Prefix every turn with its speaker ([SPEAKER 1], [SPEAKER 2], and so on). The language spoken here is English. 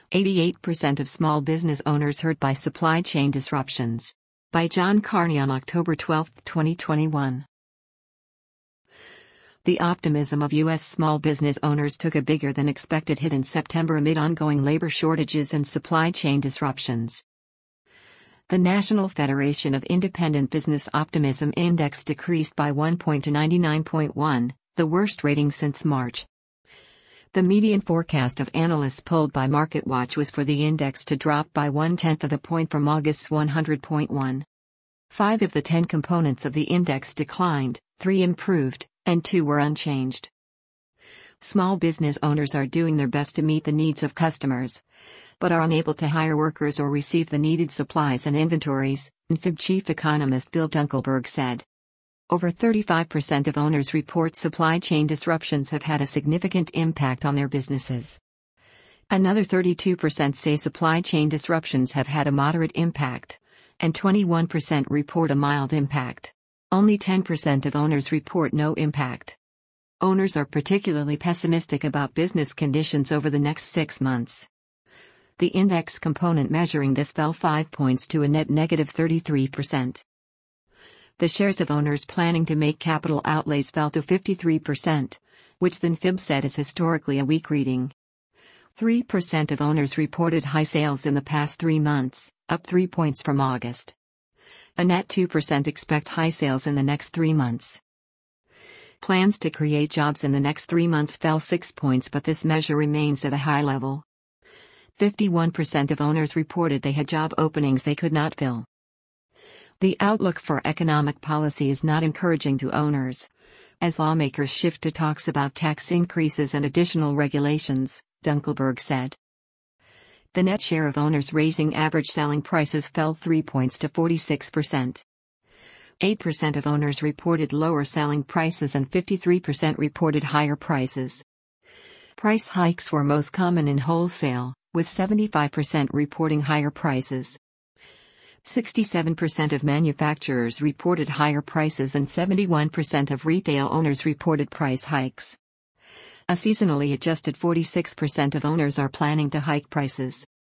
[SPEAKER 1] 88% of small business owners hurt by supply chain disruptions. By John Carney on October 12, 2021. The optimism of U.S. small business owners took a bigger than expected hit in September amid ongoing labor shortages and supply chain disruptions. The National Federation of Independent Business Optimism Index decreased by 1 point to 99.1, the worst rating since March. The median forecast of analysts polled by MarketWatch was for the index to drop by 1/10 of a point from August's 100.1. 5 of the 10 components of the index declined, 3 improved, and 2 were unchanged. Small business owners are doing their best to meet the needs of customers, but are unable to hire workers or receive the needed supplies and inventories, NFIB chief economist Bill Dunkelberg said. Over 35% of owners report supply chain disruptions have had a significant impact on their businesses. Another 32% say supply chain disruptions have had a moderate impact, and 21% report a mild impact. Only 10% of owners report no impact. Owners are particularly pessimistic about business conditions over the next 6 months. The index component measuring this fell 5 points to a net negative 33%. The shares of owners planning to make capital outlays fell to 53%, which the NFIB said is historically a weak reading. 3% of owners reported high sales in the past 3 months, up 3 points from August. A net 2% expect high sales in the next 3 months. Plans to create jobs in the next 3 months fell 6 points, but this measure remains at a high level. 51% of owners reported they had job openings they could not fill. The outlook for economic policy is not encouraging to owners, as lawmakers shift to talks about tax increases and additional regulations, Dunkelberg said. The net share of owners raising average selling prices fell 3 points to 46%. 8% of owners reported lower selling prices and 53% reported higher prices. Price hikes were most common in wholesale, with 75% reporting higher prices. 67% of manufacturers reported higher prices and 71% of retail owners reported price hikes. A seasonally adjusted 46% of owners are planning to hike prices.